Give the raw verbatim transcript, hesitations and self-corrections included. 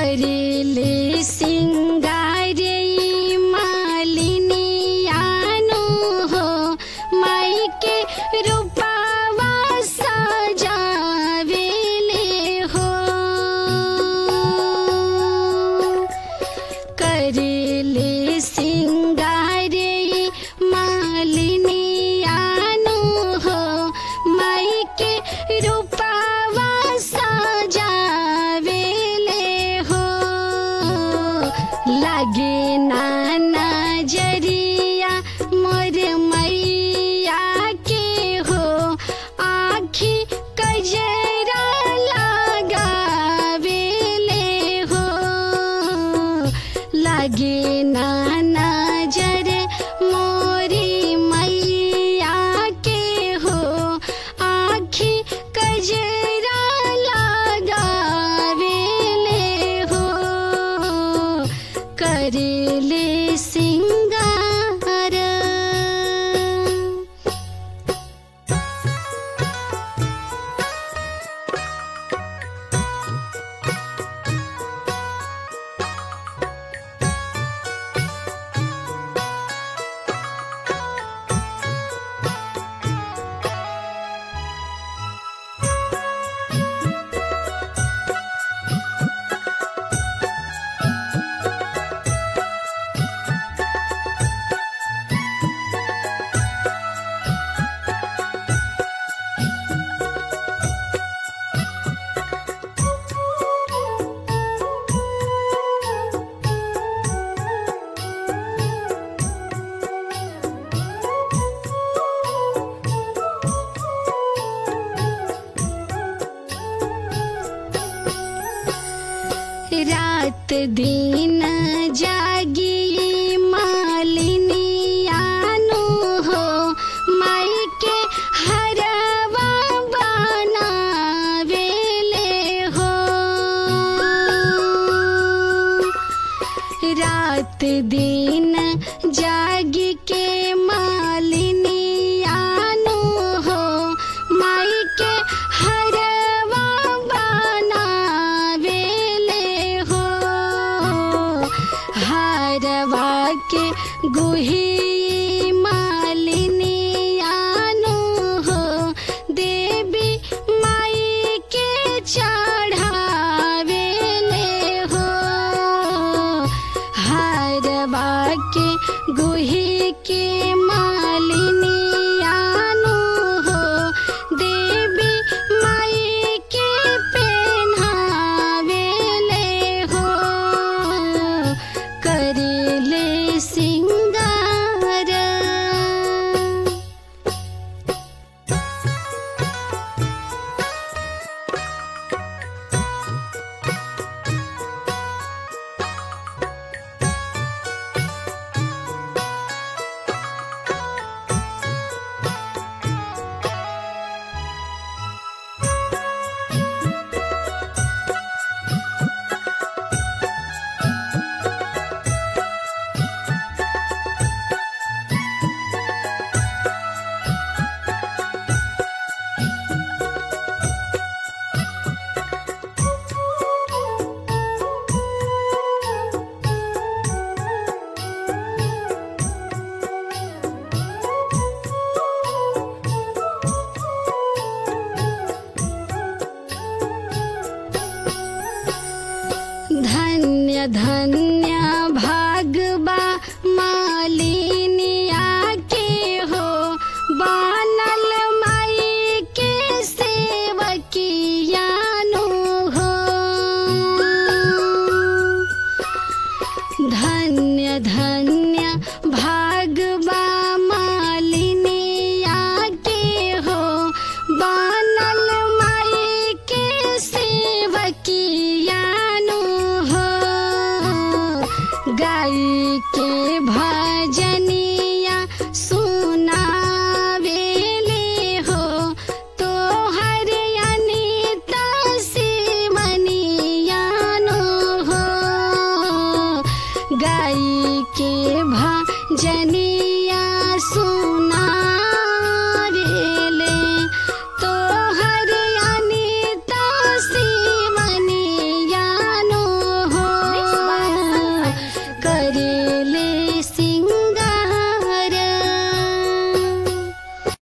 करेले सिंगारे मालिनियानो हो माई के रूपावा सजावेले हो। करेले सिंगारे मालिनियानो हो माई के रूपावा सजावेले हो। लागे ना नजरिया मोर मैया के हो आँखी कजरा लगावेले हो। लागे ना नजर मोरी मैया के हो आँखी कजरा लगावेले हो। करेले सिंगार रात दिन जागी मालिनियानो हो माई के हरवा बनावेले हो। रात दिन जागी के मालिनियानो हो माई के हरवा बनावेले हो। हरवा के गुही मालिनियानो हो देवी माई के चढ़ावेले हो। हरवा के गुही के मालिनियानो हो देवी माई के पहनावेले हो। करेले सिंगार धन्य धन्य